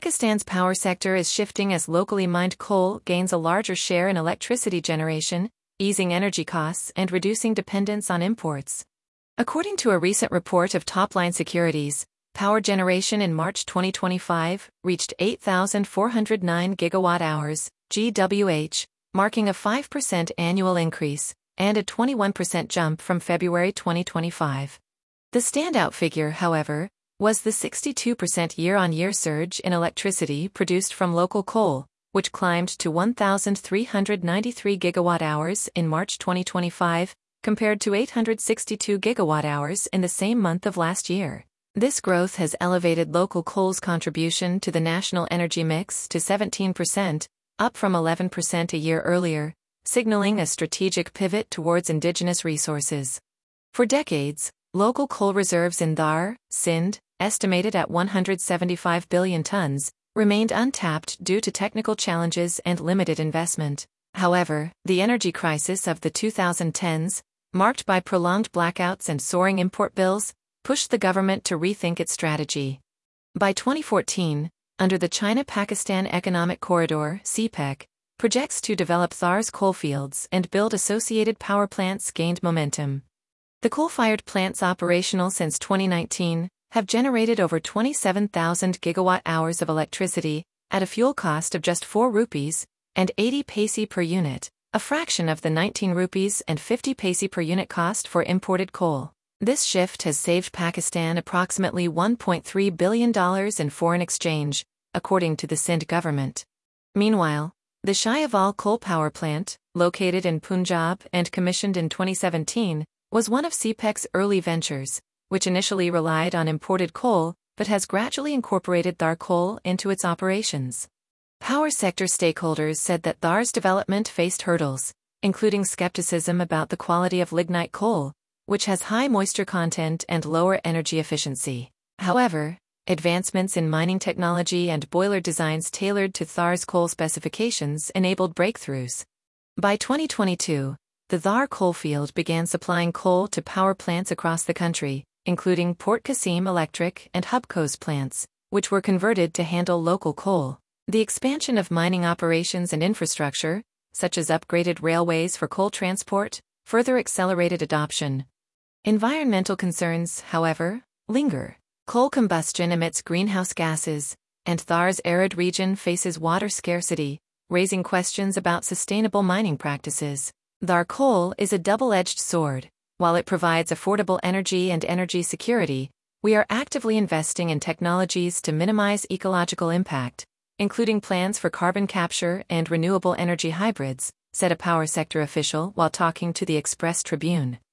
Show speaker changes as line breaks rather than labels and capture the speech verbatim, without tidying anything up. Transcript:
Pakistan's power sector is shifting as locally mined coal gains a larger share in electricity generation, easing energy costs and reducing dependence on imports. According to a recent report of Topline Securities, power generation in March twenty twenty-five reached eight thousand four hundred nine gigawatt hours, G W H, marking a five percent annual increase and a twenty-one percent jump from February twenty twenty-five. The standout figure, however, was the sixty-two percent year-on-year surge in electricity produced from local coal, which climbed to one thousand three hundred ninety-three gigawatt hours in March twenty twenty-five, compared to eight hundred sixty-two gigawatt hours in the same month of last year. This growth has elevated local coal's contribution to the national energy mix to seventeen percent, up from eleven percent a year earlier, signaling a strategic pivot towards indigenous resources. For decades, local coal reserves in Dhar, Sindh, estimated at one hundred seventy-five billion tons, remained untapped due to technical challenges and limited investment. However, the energy crisis of the twenty tens, marked by prolonged blackouts and soaring import bills, pushed the government to rethink its strategy. By twenty fourteen, under the China-Pakistan Economic Corridor (C P E C), projects to develop Thar's coalfields and build associated power plants gained momentum. The coal-fired plants operational since twenty nineteen have generated over twenty-seven thousand gigawatt hours of electricity at a fuel cost of just four rupees and eighty paise per unit, a fraction of the nineteen rupees and fifty paise per unit cost for imported coal. This shift has saved Pakistan approximately one point three billion dollars in foreign exchange, according to the Sindh government. Meanwhile, the Shayawal coal power plant, located in Punjab and commissioned in twenty seventeen, was one of C P E C's early ventures, which initially relied on imported coal but has gradually incorporated Thar coal into its operations. Power sector stakeholders said that Thar's development faced hurdles, including skepticism about the quality of lignite coal, which has high moisture content and lower energy efficiency. However, advancements in mining technology and boiler designs tailored to Thar's coal specifications enabled breakthroughs. By twenty twenty-two, the Thar coalfield began supplying coal to power plants across the country, including Port Qasim Electric and Hubco's plants, which were converted to handle local coal. The expansion of mining operations and infrastructure, such as upgraded railways for coal transport, further accelerated adoption. Environmental concerns, however, linger. Coal combustion emits greenhouse gases, and Thar's arid region faces water scarcity, raising questions about sustainable mining practices. Thar coal is a double-edged sword. While it provides affordable energy and energy security, we are actively investing in technologies to minimize ecological impact, including plans for carbon capture and renewable energy hybrids, said a power sector official while talking to the Express Tribune.